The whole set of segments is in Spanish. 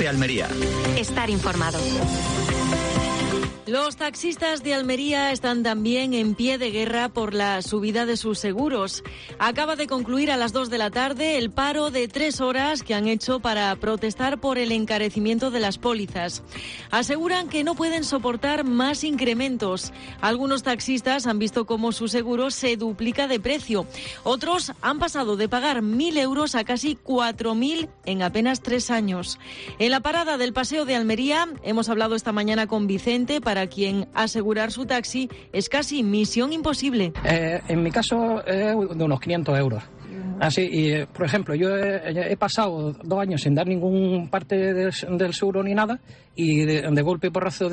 COPE Almería. Estar informado. Los taxistas de Almería están también en pie de guerra por la subida de sus seguros. Acaba de concluir a las 2 de la tarde el paro de 3 horas que han hecho para protestar por el encarecimiento de las pólizas. Aseguran que no pueden soportar más incrementos. Algunos taxistas han visto cómo su seguro se duplica de precio. Otros han pasado de pagar 1.000 euros a casi 4.000 en apenas 3 años. En la parada del Paseo de Almería hemos hablado esta mañana con Vicente, para quien asegurar su taxi es casi misión imposible. En mi caso es de unos 500 euros. Así, y por ejemplo, yo he pasado 2 años sin dar ningún parte del seguro ni nada, y de golpe y porrazo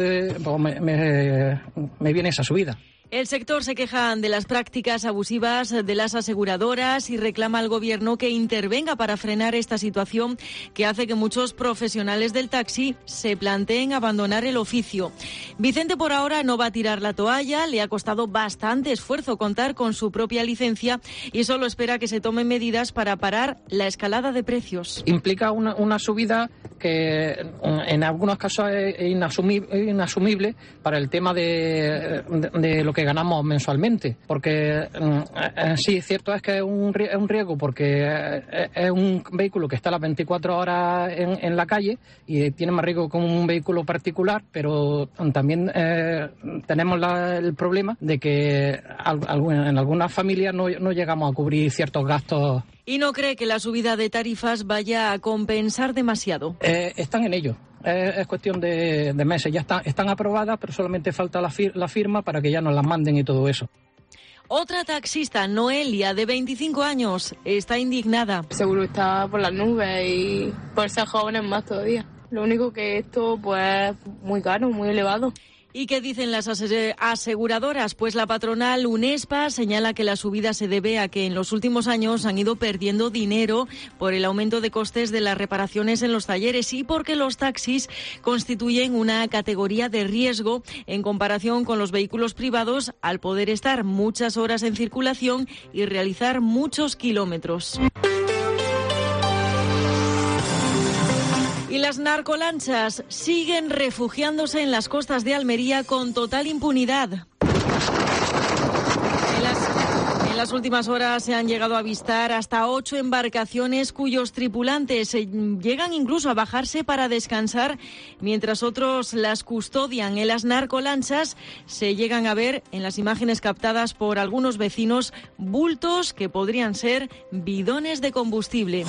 me viene esa subida. El sector se queja de las prácticas abusivas de las aseguradoras y reclama al Gobierno que intervenga para frenar esta situación que hace que muchos profesionales del taxi se planteen abandonar el oficio. Vicente por ahora no va a tirar la toalla, le ha costado bastante esfuerzo contar con su propia licencia y solo espera que se tomen medidas para parar la escalada de precios. Implica una subida que en algunos casos es inasumible para el tema de lo que ganamos mensualmente, porque sí, cierto es que es un riesgo, porque es un vehículo que está a las 24 horas en la calle y tiene más riesgo que un vehículo particular, pero también tenemos el problema de que en algunas familias no llegamos a cubrir ciertos gastos. Y no cree que la subida de tarifas vaya a compensar demasiado. Están en ello. Es cuestión de meses. Ya están aprobadas, pero solamente falta la firma para que ya nos las manden y todo eso. Otra taxista, Noelia, de 25 años, está indignada. Seguro está por las nubes y por ser jóvenes más todavía. Lo único que esto, pues, muy caro, muy elevado. ¿Y qué dicen las aseguradoras? Pues la patronal Unespa señala que la subida se debe a que en los últimos años han ido perdiendo dinero por el aumento de costes de las reparaciones en los talleres y porque los taxis constituyen una categoría de riesgo en comparación con los vehículos privados al poder estar muchas horas en circulación y realizar muchos kilómetros. Y las narcolanchas siguen refugiándose en las costas de Almería con total impunidad. En las últimas horas se han llegado a avistar hasta 8 embarcaciones cuyos tripulantes llegan incluso a bajarse para descansar, mientras otros las custodian. En las narcolanchas se llegan a ver, en las imágenes captadas por algunos vecinos, bultos que podrían ser bidones de combustible.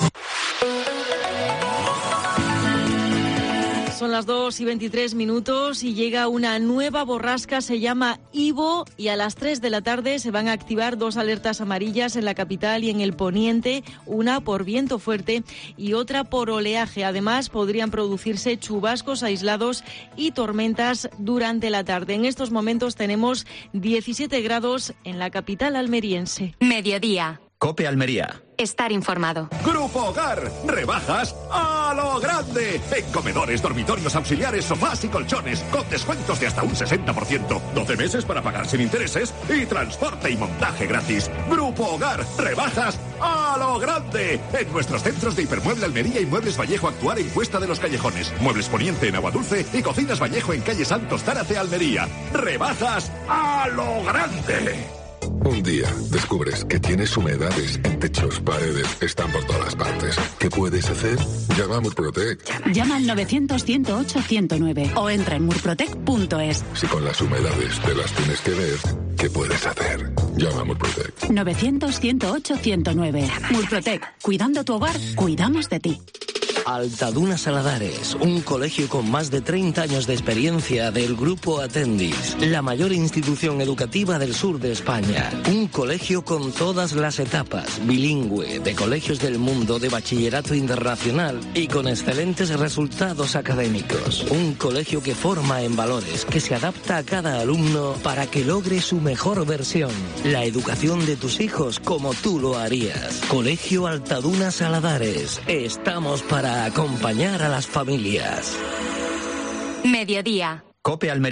Son las 2:23 y llega una nueva borrasca, se llama Ivo, y a las 3 de la tarde se van a activar 2 alertas amarillas en la capital y en el poniente, una por viento fuerte y otra por oleaje. Además, podrían producirse chubascos aislados y tormentas durante la tarde. En estos momentos tenemos 17 grados en la capital almeriense. Mediodía. COPE Almería. Estar informado. Grupo Hogar, rebajas a lo grande. En comedores, dormitorios, auxiliares, sofás y colchones, con descuentos de hasta un 60%. 12 meses para pagar sin intereses y transporte y montaje gratis. Grupo Hogar, rebajas a lo grande. En nuestros centros de Hipermueble Almería y Muebles Vallejo Actuar en Cuesta de los Callejones. Muebles Poniente en Aguadulce y Cocinas Vallejo en calle Santos Zárate, Almería. Rebajas a lo grande. Un día descubres que tienes humedades en techos, paredes, están por todas partes. ¿Qué puedes hacer? Llama a Murprotec. Llama al 900-108-109 o entra en murprotec.es. Si con las humedades te las tienes que ver, ¿qué puedes hacer? Llama a Murprotec. 900-108-109. Murprotec. Cuidando tu hogar, cuidamos de ti. Altaduna Saladares, un colegio con más de 30 años de experiencia del Grupo Atendis, la mayor institución educativa del sur de España. Un colegio con todas las etapas, bilingüe, de colegios del mundo, de bachillerato internacional y con excelentes resultados académicos. Un colegio que forma en valores, que se adapta a cada alumno para que logre su mejor versión. La educación de tus hijos como tú lo harías. Colegio Altaduna Saladares. Estamos para acompañar a las familias. Mediodía. COPE Almería.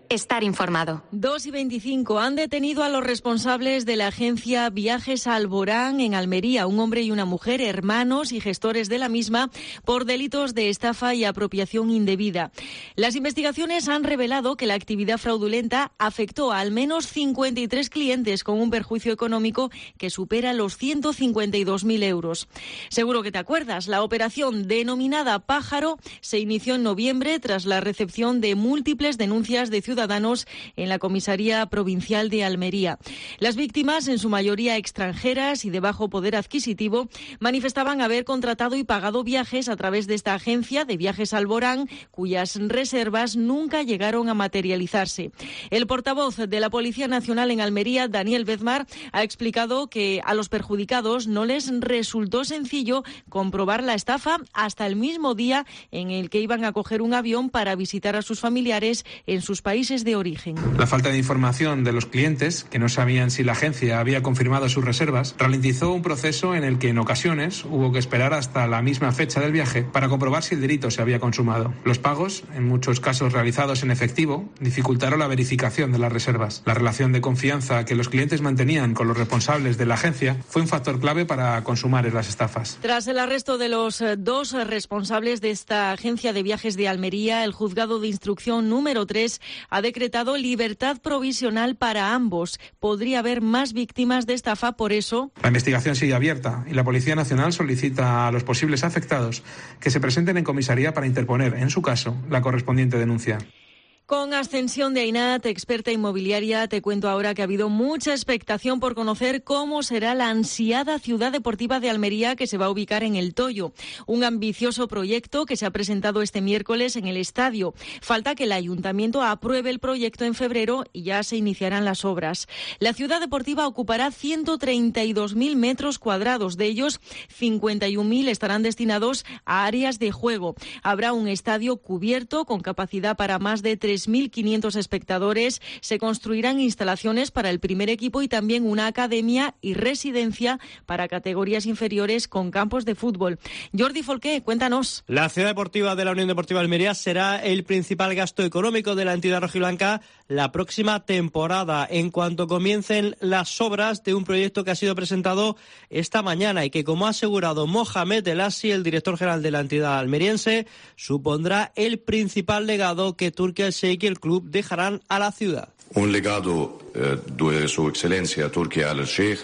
Estar informado. 2:25. Han detenido a los responsables de la agencia Viajes Alborán en Almería, un hombre y una mujer, hermanos y gestores de la misma, por delitos de estafa y apropiación indebida. Las investigaciones han revelado que la actividad fraudulenta afectó a al menos 53 clientes con un perjuicio económico que supera los 152.000 euros. Seguro que te acuerdas, la operación denominada Pájaro se inició en noviembre tras la recepción de múltiples denuncias de ciudadanos en la Comisaría Provincial de Almería. Las víctimas, en su mayoría extranjeras y de bajo poder adquisitivo, manifestaban haber contratado y pagado viajes a través de esta agencia de Viajes Alborán, cuyas reservas nunca llegaron a materializarse. El portavoz de la Policía Nacional en Almería, Daniel Bezmar, ha explicado que a los perjudicados no les resultó sencillo comprobar la estafa hasta el mismo día en el que iban a coger un avión para visitar a sus familiares en sus países de origen. La falta de información de los clientes, que no sabían si la agencia había confirmado sus reservas, ralentizó un proceso en el que en ocasiones hubo que esperar hasta la misma fecha del viaje para comprobar si el delito se había consumado. Los pagos, en muchos casos realizados en efectivo, dificultaron la verificación de las reservas. La relación de confianza que los clientes mantenían con los responsables de la agencia fue un factor clave para consumar las estafas. Tras el arresto de los dos responsables de esta agencia de viajes de Almería, el juzgado de instrucción número 3 ha decretado libertad provisional para ambos. Podría haber más víctimas de estafa, por eso. La investigación sigue abierta y la Policía Nacional solicita a los posibles afectados que se presenten en comisaría para interponer, en su caso, la correspondiente denuncia. Con Ascensión de Ainat, experta inmobiliaria, te cuento ahora que ha habido mucha expectación por conocer cómo será la ansiada ciudad deportiva de Almería, que se va a ubicar en El Toyo. Un ambicioso proyecto que se ha presentado este miércoles en el estadio. Falta que el ayuntamiento apruebe el proyecto en febrero y ya se iniciarán las obras. La ciudad deportiva ocupará 132.000 metros cuadrados. De ellos, 51.000 estarán destinados a áreas de juego. Habrá un estadio cubierto con capacidad para más de 3.500 espectadores, se construirán instalaciones para el primer equipo y también una academia y residencia para categorías inferiores con campos de fútbol. Jordi Folqué, cuéntanos. La ciudad deportiva de la Unión Deportiva Almería será el principal gasto económico de la entidad rojiblanca la próxima temporada, en cuanto comiencen las obras de un proyecto que ha sido presentado esta mañana y que, como ha asegurado Mohamed El Assi, el director general de la entidad almeriense, supondrá el principal legado que Turquía y el club dejarán a la ciudad. Un legado de su excelencia Turquía al-Sheikh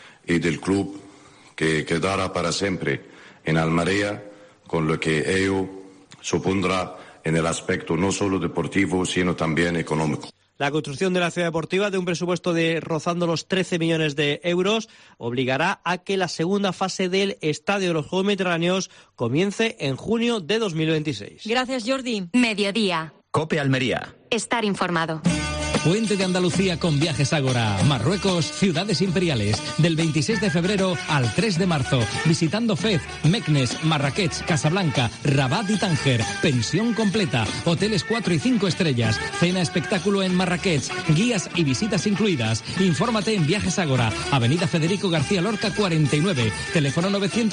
y del club que quedará para siempre en Almería, con lo que ello supondrá en el aspecto no solo deportivo, sino también económico. La construcción de la ciudad deportiva, de un presupuesto de rozando los 13 millones de euros, obligará a que la segunda fase del Estadio de los Juegos Mediterráneos comience en junio de 2026. Gracias, Jordi. Mediodía. COPE Almería. Estar informado. Puente de Andalucía con Viajes Ágora. Marruecos, ciudades imperiales. Del 26 de febrero al 3 de marzo. Visitando Fez, Meknes, Marrakech, Casablanca, Rabat y Tánger. Pensión completa. Hoteles 4 y 5 estrellas. Cena espectáculo en Marrakech. Guías y visitas incluidas. Infórmate en Viajes Ágora. Avenida Federico García Lorca 49. Teléfono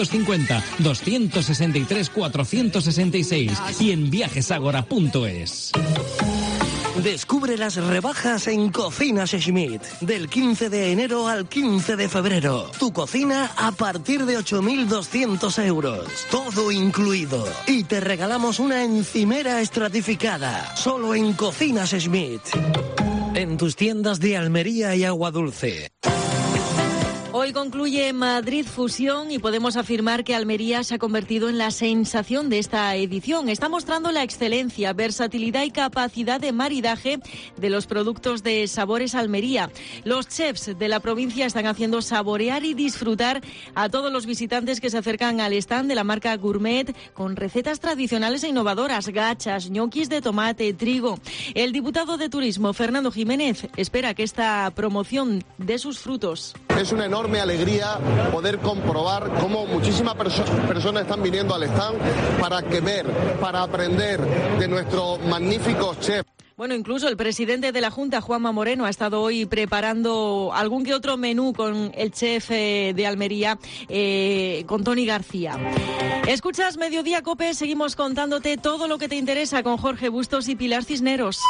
950-263-466. Y en viajesagora.es. Descubre las rebajas en Cocinas Schmidt. Del 15 de enero al 15 de febrero. Tu cocina a partir de 8.200 euros. Todo incluido. Y te regalamos una encimera estratificada. Solo en Cocinas Schmidt. En tus tiendas de Almería y Aguadulce. Hoy concluye Madrid Fusión y podemos afirmar que Almería se ha convertido en la sensación de esta edición. Está mostrando la excelencia, versatilidad y capacidad de maridaje de los productos de Sabores Almería. Los chefs de la provincia están haciendo saborear y disfrutar a todos los visitantes que se acercan al stand de la marca Gourmet con recetas tradicionales e innovadoras, gachas, ñoquis de tomate, trigo. El diputado de Turismo, Fernando Jiménez, espera que esta promoción dé sus frutos. Es una enorme alegría poder comprobar cómo muchísimas personas están viniendo al stand para aprender de nuestros magníficos chefs. Bueno, incluso el presidente de la Junta, Juanma Moreno, ha estado hoy preparando algún que otro menú con el chef de Almería, con Tony García. Escuchas Mediodía COPE, seguimos contándote todo lo que te interesa con Jorge Bustos y Pilar Cisneros.